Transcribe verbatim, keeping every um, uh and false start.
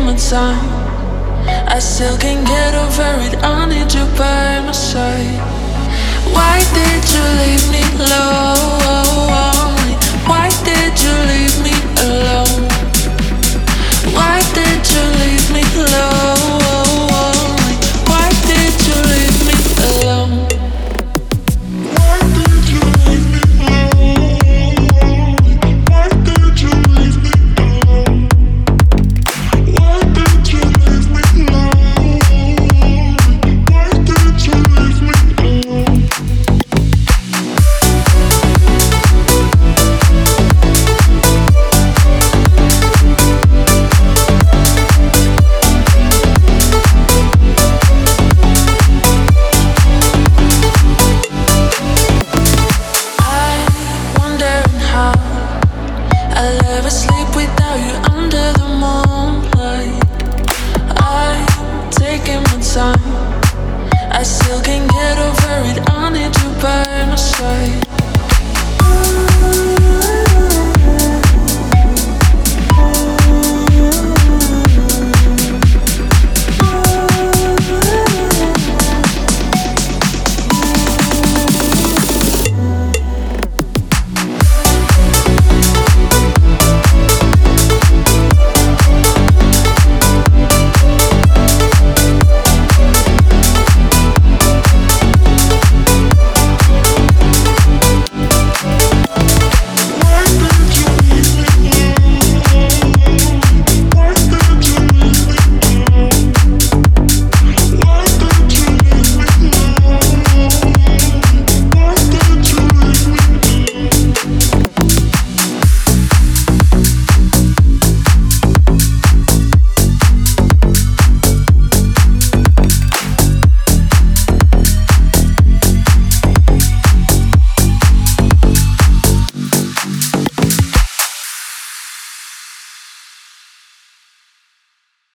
my time. I still can't get over it. I need you by my side. Why did you leave me lonely? Why did you leave me alone? Why did you leave me lonely? Why did you leave me alone? Why did you leave me lonely? Why did you leave me alone? Why did you leave me lonely? Why did you leave me alone? I'll never sleep without you under the moonlight. I'm taking my time. I still can't get over it. I need you by my side.